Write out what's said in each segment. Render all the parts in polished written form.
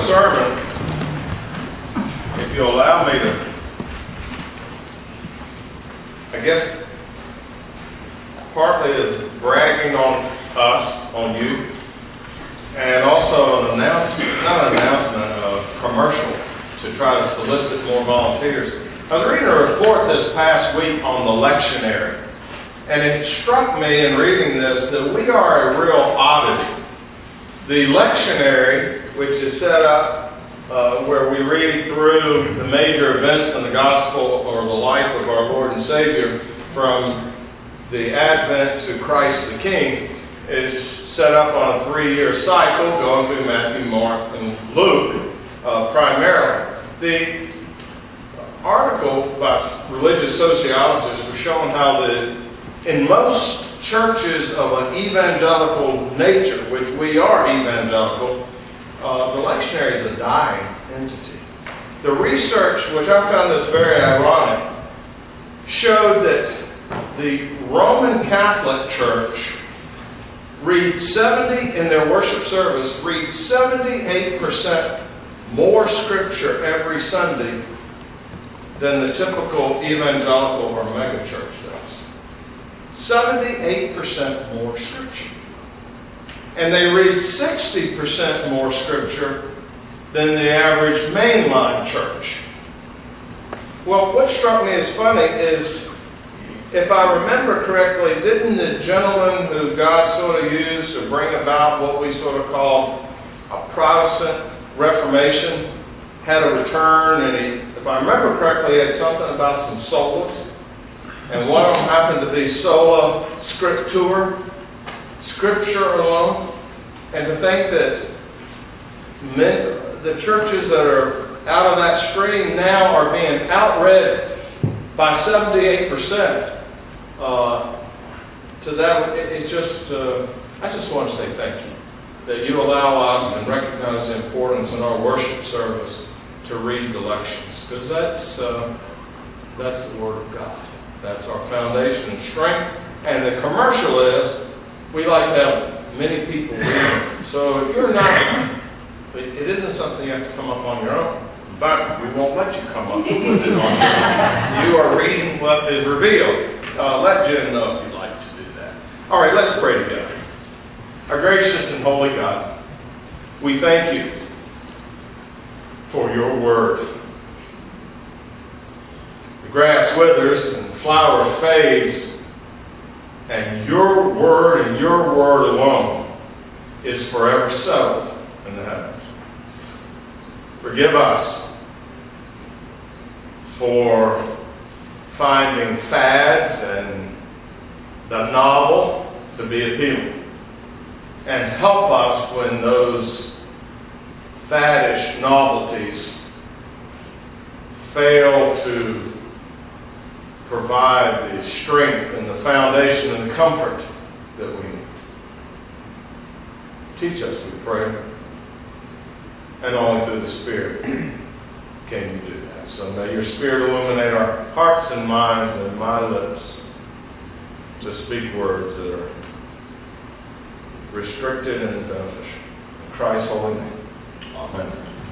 sermon, if you'll allow me to, I guess, partly is bragging on us, on you, and also an announcement, not an announcement, a commercial to try to solicit more volunteers. I was reading a report this past week on the lectionary, and it struck me in reading this that we are a real oddity. The lectionary, which is set up where we read through the major events in the gospel or the life of our Lord and Savior from the Advent to Christ the King, is set up on a 3-year cycle going through Matthew, Mark, and Luke primarily. The article by religious sociologists was showing how in most churches of an evangelical nature, which we are evangelical, the lectionary is a dying entity. The research, which I found this very ironic, showed that the Roman Catholic Church in their worship service, reads 78% more scripture every Sunday than the typical evangelical or megachurch does. 78% more scripture. And they read 60% more scripture than the average mainline church. Well, what struck me as funny is, if I remember correctly, didn't the gentleman who God sort of used to bring about what we sort of call a Protestant Reformation had a return, and if I remember correctly, he had something about some solas, and one of them happened to be sola scriptura, scripture alone, and to think that the churches that are out of that stream now are being outread by 78%. To that, I just want to say thank you that you allow us and recognize the importance in our worship service to read the lections, because that's the Word of God. That's our foundation and strength. And the commercial is we like to have many people read. So if you're not, it isn't something you have to come up on your own. But we won't let you come up with it on your own. You are reading what is revealed. Let Jen know if you'd like to do that. All right, let's pray together. Our gracious and holy God, we thank you for your word. The grass withers and the flower fades, and your word and your word alone is forever settled in the heavens. Forgive us for finding fads and the novel to be appealing. And help us when those faddish novelties fail to provide the strength and the foundation and the comfort that we need. Teach us, we pray. And only through the Spirit can you do that. So may your Spirit illuminate our hearts and minds and my lips to speak words that are restricted and beneficial. In Christ's holy name. Amen.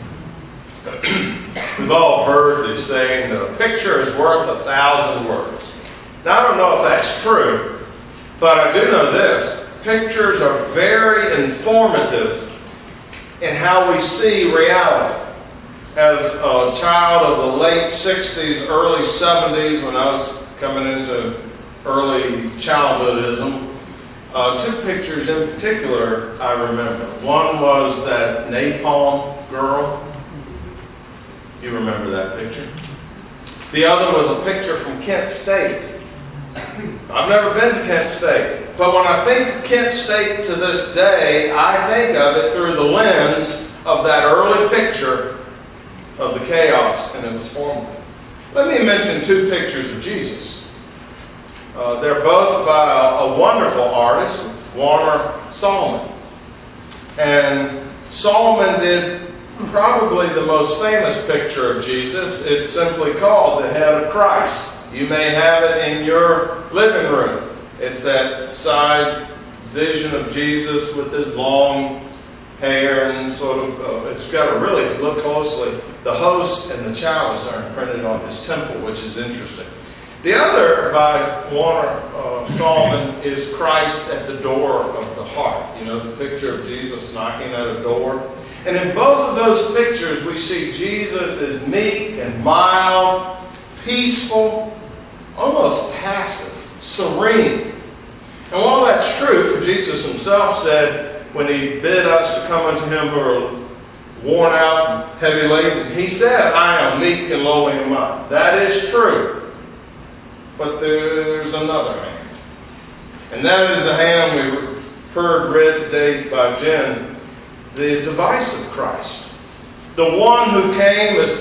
We've all heard the saying that a picture is worth 1,000 words. Now, I don't know if that's true, but I do know this. Pictures are very informative in how we see reality. As a child of the late 60s, early 70s, when I was coming into early childhoodism, two pictures in particular I remember. One was that napalm girl. You remember that picture? The other was a picture from Kent State. I've never been to Kent State, but when I think of Kent State to this day, I think of it through the lens of that early picture of the chaos in its form. Let me mention two pictures of Jesus. They're both by a wonderful artist, Warner Solomon. And Solomon did probably the most famous picture of Jesus. It's simply called the Head of Christ. You may have it in your living room. It's that side vision of Jesus with his long hair and sort of, it's got a really, if you look closely, the host and the chalice are imprinted on his temple, which is interesting. The other by Warner Stallman is Christ at the door of the heart. You know, the picture of Jesus knocking at a door. And in both of those pictures, we see Jesus as meek and mild, peaceful, almost passive, serene. And while that's true, for Jesus himself said, when he bid us to come unto him who are worn out and heavy laden, he said, I am meek and lowly in mind. That is true. But there's another hand. And that is the hand we heard read today by Jen, the divisive Christ. The one who came, as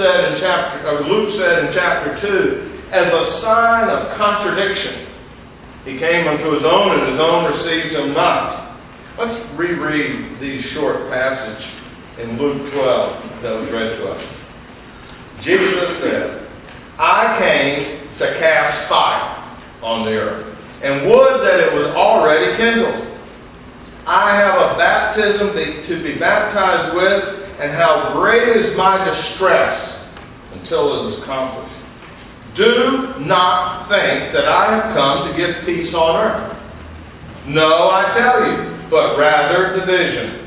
Luke said in chapter 2, as a sign of contradiction. He came unto his own, and his own received him not. Let's reread these short passage in Luke 12 that was read to us. Jesus said, I came to cast fire on the earth, and would that it was already kindled. I have a baptism to be baptized with, and how great is my distress until it is accomplished. Do not think that I have come to give peace on earth. No, I tell you, but rather division.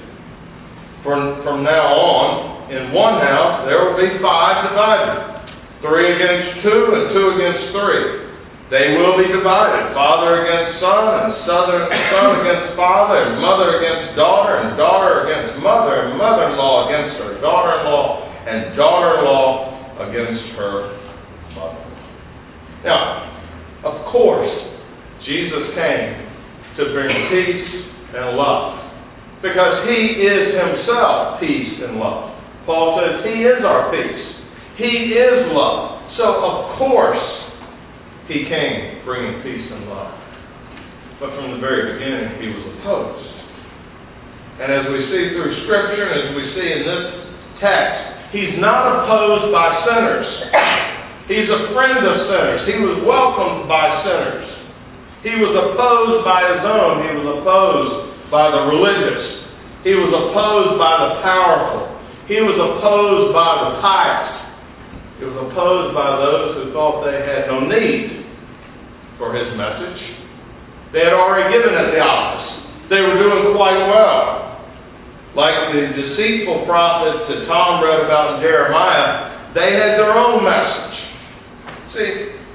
From now on, in one house there will be 5 divided. 3 against 2 and 2 against 3. They will be divided. Father against son, and son against father, and mother against daughter, and daughter against mother, and mother-in-law against her daughter-in-law, and daughter-in-law against her mother. Now, of course, Jesus came to bring peace and love, because he is himself peace and love. Paul says he is our peace. He is love. So, of course, he came bringing peace and love. But from the very beginning, he was opposed. And as we see through Scripture, and as we see in this text, he's not opposed by sinners. He's a friend of sinners. He was welcomed by sinners. He was opposed by his own. He was opposed by the religious. He was opposed by the powerful. He was opposed by the pious. He was opposed by those who thought they had no need for his message. They had already given it the office. They were doing quite well. Like the deceitful prophets that Tom read about in Jeremiah, they had their own message. See,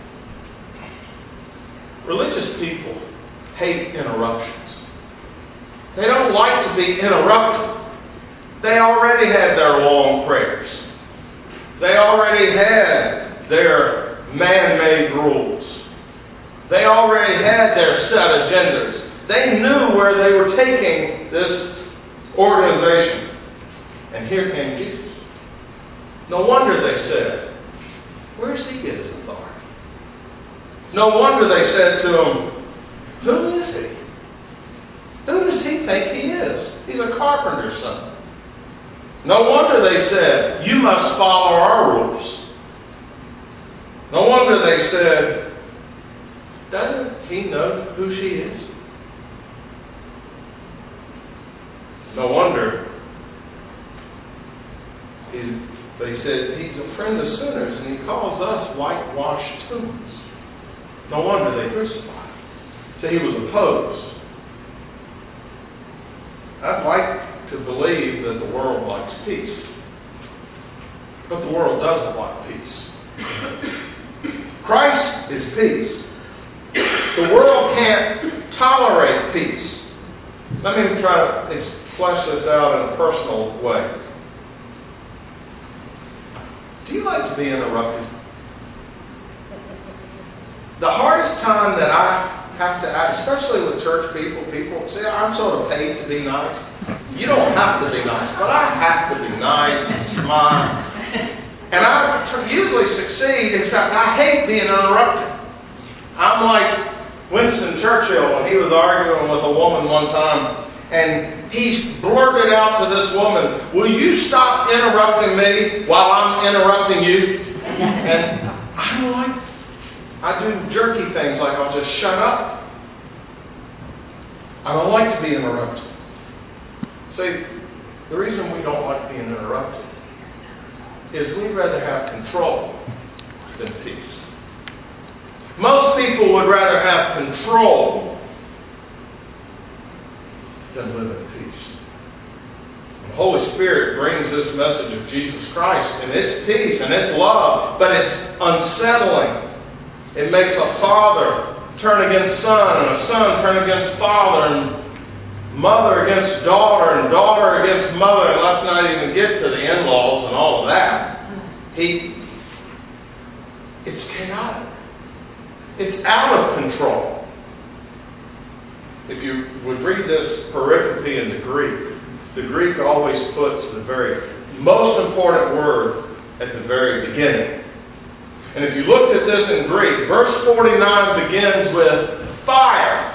religious people hate interruptions. They don't like to be interrupted. They already had their long prayers. They already had their man-made rules. They already had their set agendas. They knew where they were taking this organization. And here came Jesus. No wonder they said, where does he get his authority? No wonder they said to him, who is he? Who does he think he is? He's a carpenter's son. No wonder they said, you must follow our rules. No wonder they said, doesn't he know who she is? No wonder they said, he's a friend of sinners, and he calls us whitewashed tombs. No wonder they crucified him. So he was opposed. I'd like to believe that the world likes peace. But the world doesn't like peace. Christ is peace. The world can't tolerate peace. Let me try to flesh this out in a personal way. Do you like to be interrupted? The hardest time that I have to act, especially with church people say, I'm sort of paid to be nice. You don't have to be nice, but I have to be nice and smile. And I usually succeed, except I hate being interrupted. I'm like Winston Churchill when he was arguing with a woman one time, and he blurted out to this woman, will you stop interrupting me while I'm interrupting you? And I'm like, I do jerky things like I'll just shut up. I don't like to be interrupted. See, The reason we don't like being interrupted is we'd rather have control than peace. Most people would rather have control than live in peace. The Holy Spirit brings this message of Jesus Christ, and it's peace and it's love, but it's unsettling. It makes a father turn against son, and a son turn against father, and mother against daughter, and daughter against mother, and let's not even get to the in-laws and all of that. It's chaotic. It's out of control. If you would read this pericope in the Greek always puts the very most important word at the very beginning. And if you looked at this in Greek, verse 49 begins with fire.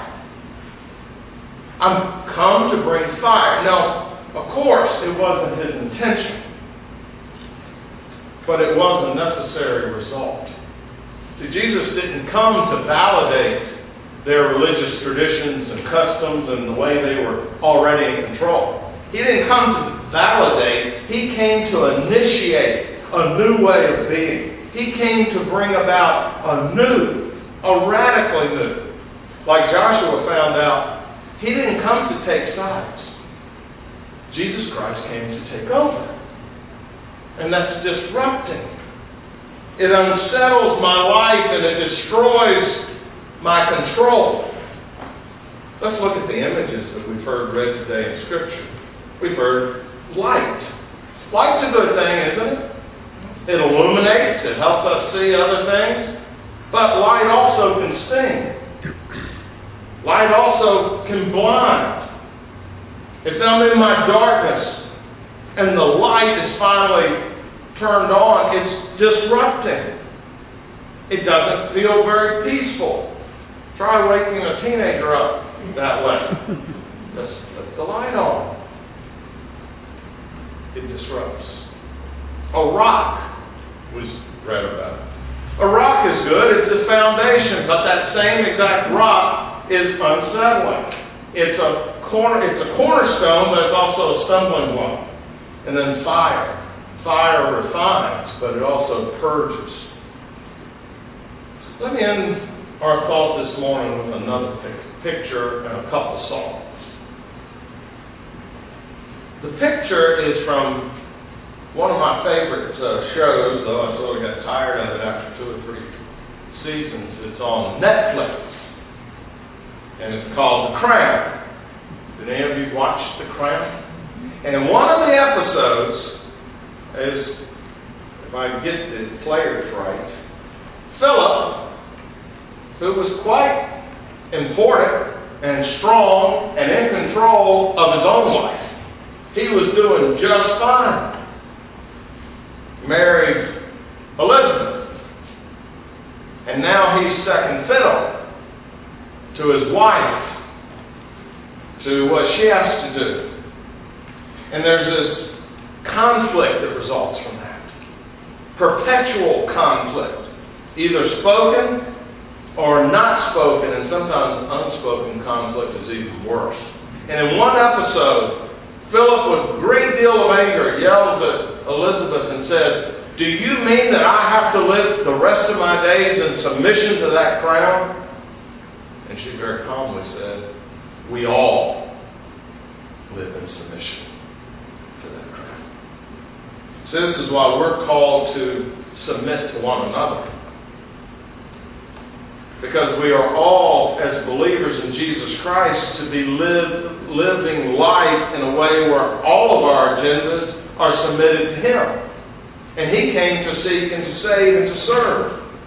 I'm come to bring fire. Now, of course, it wasn't his intention, but it was a necessary result. See, Jesus didn't come to validate their religious traditions and customs and the way they were already in control. He didn't come to validate. He came to initiate a new way of being. He came to bring about a radically new. Like Joshua found out, he didn't come to take sides. Jesus Christ came to take over. And that's disrupting. It unsettles my life and it destroys my control. Let's look at the images that we've heard read today in Scripture. We've heard light. Light's a good thing, isn't it? It illuminates. It helps us see other things. But light also can sting. Light also can blind. If I'm in my darkness and the light is finally turned on, it's disrupting. It doesn't feel very peaceful. Try waking a teenager up that way. Let's put the light on. It disrupts. A rock was read about. A rock is good. It's the foundation, but that same exact rock is unsettling. It's a cornerstone, but it's also a stumbling block. And then fire. Fire refines, but it also purges. Let me end our thought this morning with another picture and a couple songs. The picture is from one of my favorite shows, though I sort of got tired of it after 2 or 3 seasons. It's on Netflix, and it's called The Crown. Did any of you watch The Crown? And in one of the episodes, if I get the players right, Philip, who was quite important and strong and in control of his own life, he was doing just fine. Married Elizabeth. And now he's second fiddle to his wife, to what she has to do. And there's this conflict that results from that. Perpetual conflict. Either spoken or not spoken, and sometimes unspoken conflict is even worse. And in one episode, Philip, with a great deal of anger, yells at Elizabeth and says, "Do you mean that I have to live the rest of my days in submission to that crown?" And she very calmly said, "We all live in submission to that crown." So this is why we're called to submit to one another. Because we are all, as believers in Jesus Christ, to be living life in a way where all of our agendas are submitted to Him. And He came to seek and to save and to serve.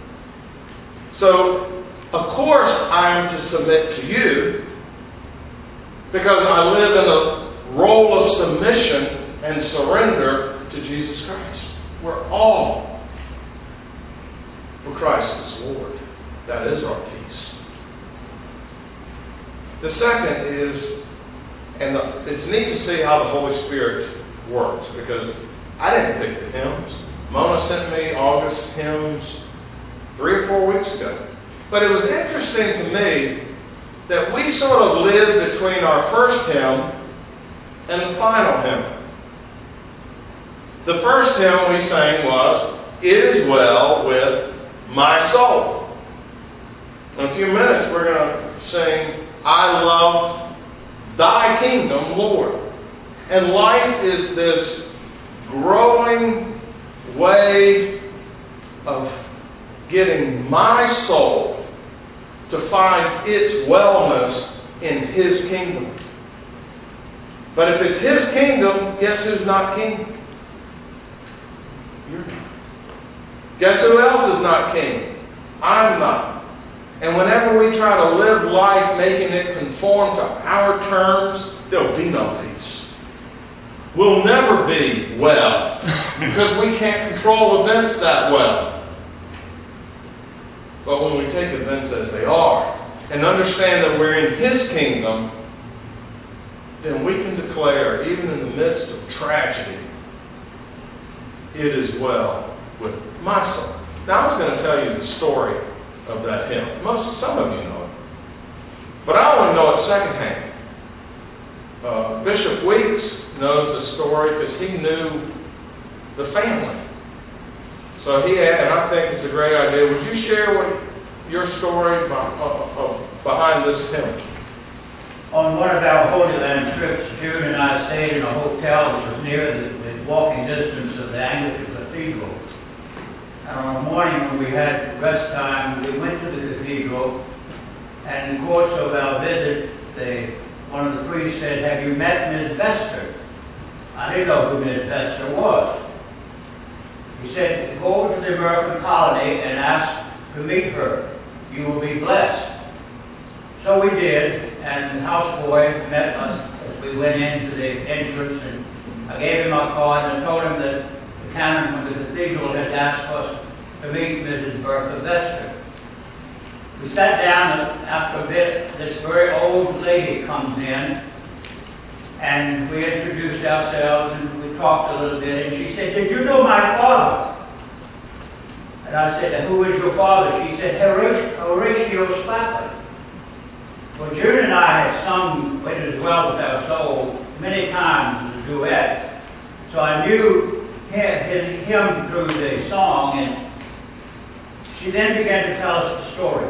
So, of course, I am to submit to you because I live in a role of submission and surrender to Jesus Christ. We're all for Christ is Lord. That is our peace. The second is, it's neat to see how the Holy Spirit works, because I didn't pick the hymns. Mona sent me August hymns 3 or 4 weeks ago. But it was interesting to me that we sort of live between our first hymn and the final hymn. The first hymn we sang was, "It is well with my soul." In a few minutes we're going to sing, "I love thy kingdom, Lord." And life is this growing way of getting my soul to find its wellness in His kingdom. But if it's His kingdom, guess who's not king? You're not. Guess who else is not king? I'm not. And whenever we try to live life making it conform to our terms, there'll be no peace. We'll never be well because we can't control events that well. But when we take events as they are and understand that we're in His kingdom, then we can declare, even in the midst of tragedy, it is well with my soul. Now, I was going to tell you the story of that hymn. Some of you know it. But I only know it secondhand. Bishop Weeks knows the story because he knew the family. So he had, and I think it's a great idea. Would you share your story behind this hymn? On one of our Holy Land trips, June and I stayed in a hotel which was near the walking distance of the Anglican Cathedral. And on a morning when we had rest time, we went to the cathedral, and in the course of our visit, one of the priests said, "Have you met Ms. Vester?" I didn't know who Ms. Vester was. He said, "Go to the American colony and ask to meet her. You will be blessed." So we did, and the houseboy met us as we went into the entrance, and I gave him my card and I told him that the canon from the cathedral had asked us to meet Mrs. Bertha Vester. We sat down, and after a bit, this very old lady comes in, and we introduced ourselves, and we talked a little bit, and she said, "Did you know my father?" And I said, "Who is your father?" She said, "Horatio Spafford." Well, June and I had sung "It Is Well With Our Soul" many times as a duet, so I knew him through the song, and she then began to tell us the story.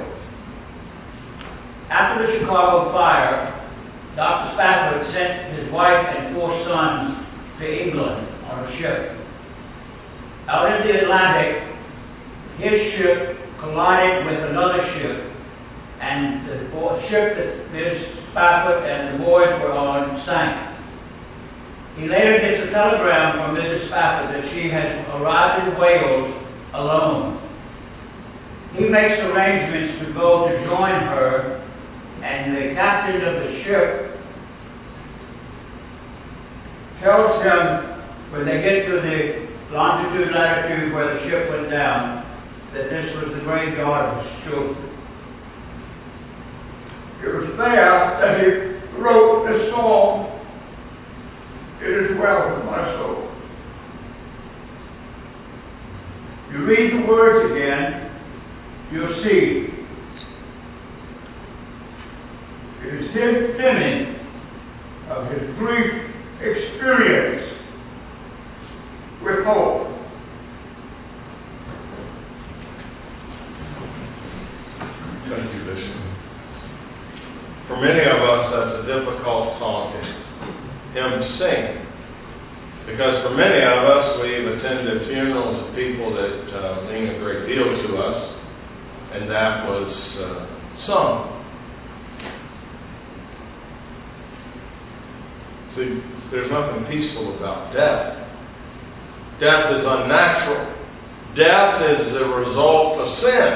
After the Chicago fire, Dr. Spafford sent his wife and 4 sons to England on a ship. Out in the Atlantic, his ship collided with another ship, and the ship that Ms. Spafford and the boys were on sank. He later gets a telegram from Mrs. Spafford that she had arrived in Wales alone. He makes arrangements to go to join her, and the captain of the ship tells him, when they get to the longitude latitude where the ship went down, that this was the graveyard of his children. It was there that he wrote this song, "It Is Well With My Soul." You read the words again, you'll see. It is him thinning of his brief experience with hope. Thank you, Bishop. For many of us, that's a difficult song to sing. Because for many of us, we've attended funerals of people that mean a great deal to us, and that was sung. See, there's nothing peaceful about death. Death is unnatural. Death is the result of sin.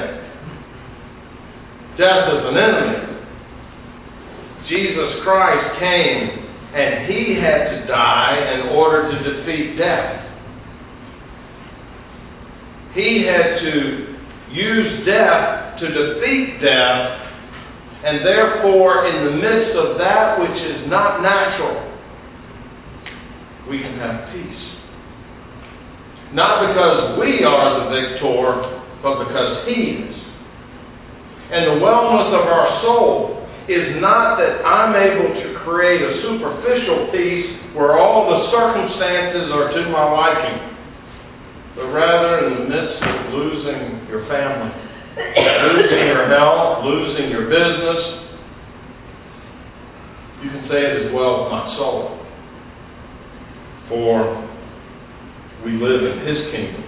Death is an enemy. Jesus Christ came and He had to die in order to defeat death. He had to use death to defeat death, and therefore in the midst of that which is not natural, we can have peace. Not because we are the victor, but because He is. And the wellness of our soul is not that I'm able to create a superficial peace where all the circumstances are to my liking. but rather in the midst of losing your family, losing your health, losing your business, you can say it as well with my soul. For we live in His kingdom.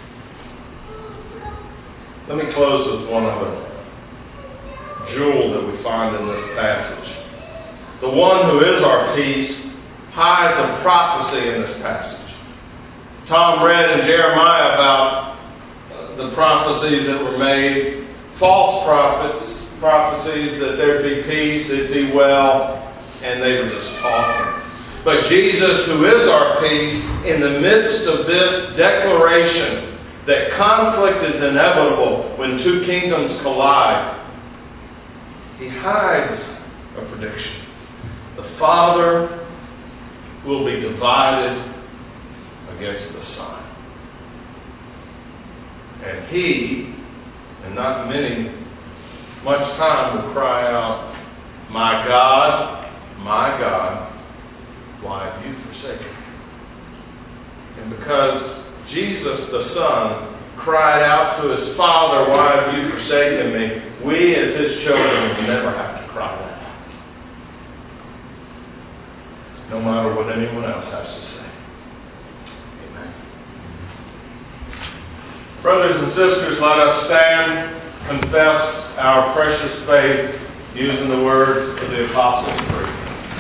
Let me close with one other jewel that we find in this passage. The one who is our peace hides a prophecy in this passage. Tom read in Jeremiah about the prophecies that were made, false prophecies that there'd be peace, it'd be well, and they were just talking. But Jesus, who is our peace, in the midst of this declaration that conflict is inevitable when two kingdoms collide, He hides a prediction. The Father will be divided against the Son. And He, and not much time, will cry out, my God, why have you forsaken me? And because Jesus the Son cried out to His Father, why have you forsaken me? We as His children will never have to cry that out. No matter what anyone else has to say. Amen. Brothers and sisters, let us stand, confess our precious faith using the words of the Apostles' Creed.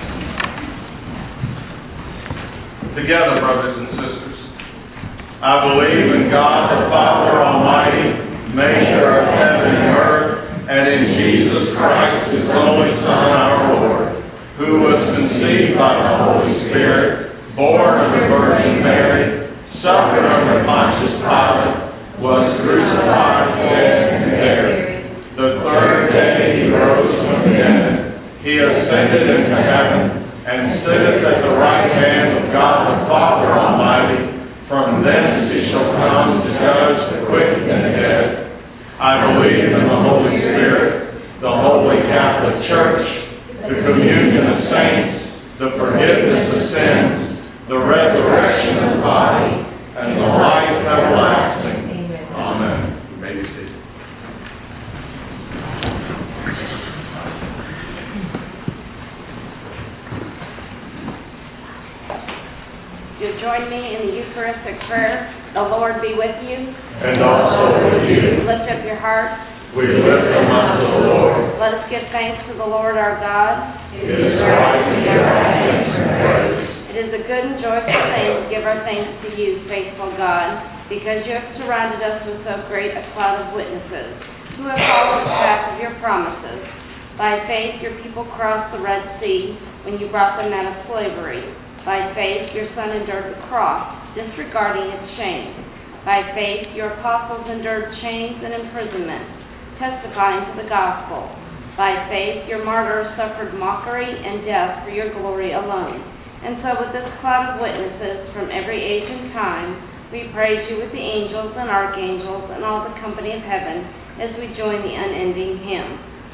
Together, brothers and sisters. I believe in God the Father Almighty, maker of heaven and earth, and in Jesus Christ, His only Son, our Lord, who was conceived by the Holy Spirit, born of the Virgin Mary, suffered under Pontius Pilate, was crucified, dead, and buried. The third day He rose from the dead. He ascended into heaven, and sitteth at the right hand of God the Father Almighty. From thence He shall come to judge the quick and the dead. I believe in the Holy Spirit, the Holy Catholic Church, the communion of saints, the forgiveness of sins, the resurrection of the body, and the life everlasting. Amen. You may be seated. You join me in the Eucharistic prayer. The Lord be with you. And also with you. Lift up your hearts. We lift them up to the Lord. Let us give thanks to the Lord our God. It is right to give our thanks and praise. It is a good and joyful thing to give our thanks to you, faithful God, because you have surrounded us with so great a cloud of witnesses who have followed the path of your promises. By faith, your people crossed the Red Sea when you brought them out of slavery. By faith, your Son endured the cross, disregarding its shame. By faith, your apostles endured chains and imprisonment, testifying to the gospel. By faith, your martyrs suffered mockery and death for your glory alone. And so with this cloud of witnesses from every age and time, we praise you with the angels and archangels and all the company of heaven as we join the unending hymn.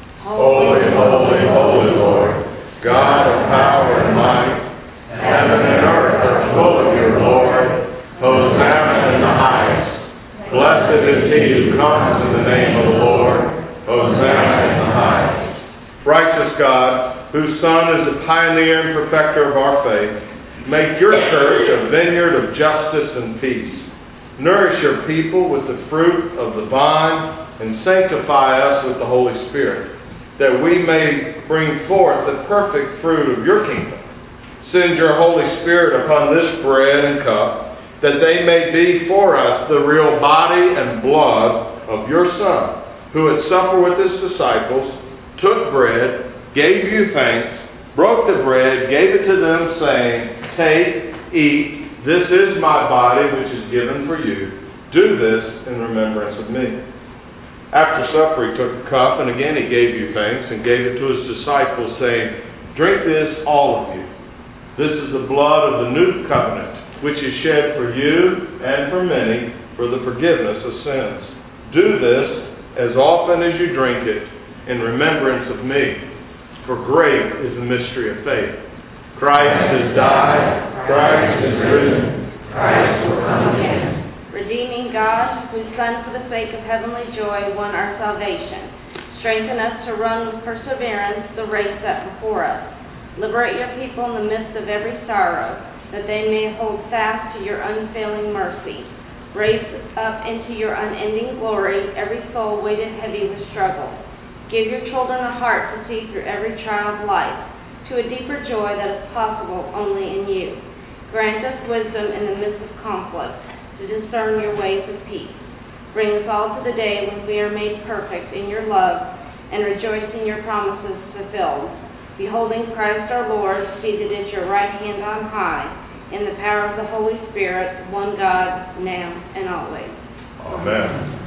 Holy, holy, holy Lord, God of power and might, heaven and earth are full of your glory. Hosanna in the highest. Blessed is he who comes in the name of the Lord. Hosanna in the highest. Righteous God, whose Son is the pioneer and perfecter of our faith, make your church a vineyard of justice and peace. Nourish your people with the fruit of the vine and sanctify us with the Holy Spirit, that we may bring forth the perfect fruit of your kingdom. Send your Holy Spirit upon this bread and cup, that they may be for us the real body and blood of your Son, who at supper with his disciples took bread, gave you thanks, broke the bread, gave it to them, saying, take, eat, this is my body which is given for you. Do this in remembrance of me. After supper he took the cup, and again he gave you thanks, and gave it to his disciples, saying, drink this, all of you. This is the blood of the new covenant, which is shed for you and for many for the forgiveness of sins. Do this as often as you drink it in remembrance of me. For great is the mystery of faith. Christ has died. Christ is risen. Christ will come again. Redeem whose Son, for the sake of heavenly joy, won our salvation. Strengthen us to run with perseverance the race set before us. Liberate your people in the midst of every sorrow, that they may hold fast to your unfailing mercy. Raise up into your unending glory every soul weighted heavy with struggle. Give your children a heart to see through every trial of life, to a deeper joy that is possible only in you. Grant us wisdom in the midst of conflict, to discern your ways of peace. Bring us all to the day when we are made perfect in your love and rejoice in your promises fulfilled, beholding Christ our Lord seated at your right hand on high, in the power of the Holy Spirit, one God, now and always. Amen.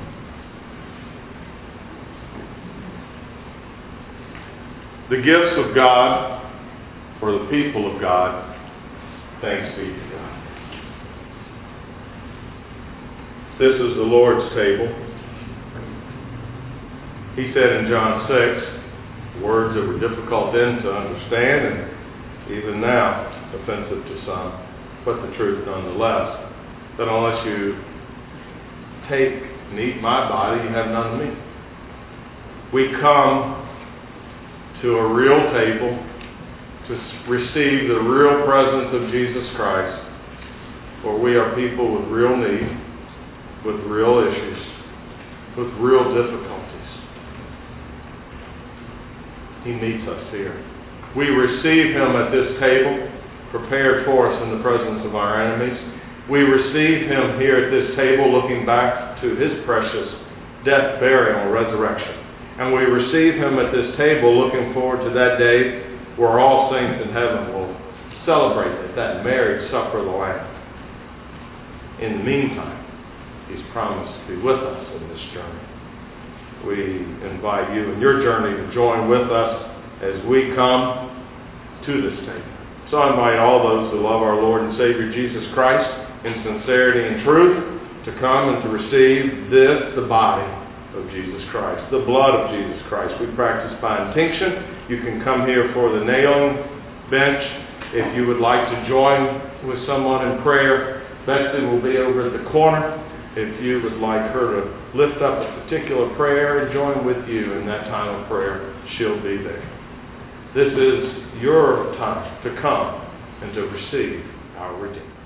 The gifts of God for the people of God. Thanks be to God. This is the Lord's table. He said in John 6, words that were difficult then to understand and even now offensive to some, but the truth nonetheless, that unless you take and eat my body, you have none of me. We come to a real table to receive the real presence of Jesus Christ, for we are people with real need, with real issues, with real difficulties. He meets us here. We receive him at this table, prepared for us in the presence of our enemies. We receive him here at this table, looking back to his precious death, burial, and resurrection. And we receive him at this table, looking forward to that day where all saints in heaven will celebrate at that marriage supper of the Lamb. In the meantime, he's promised to be with us in this journey. We invite you in your journey to join with us as we come to this table. So I invite all those who love our Lord and Savior Jesus Christ in sincerity and truth to come and to receive this, the body of Jesus Christ, the blood of Jesus Christ. We practice by intinction. You can come here for the nailing bench. If you would like to join with someone in prayer, Betsy will be over at the corner. If you would like her to lift up a particular prayer and join with you in that time of prayer, she'll be there. This is your time to come and to receive our Redeemer.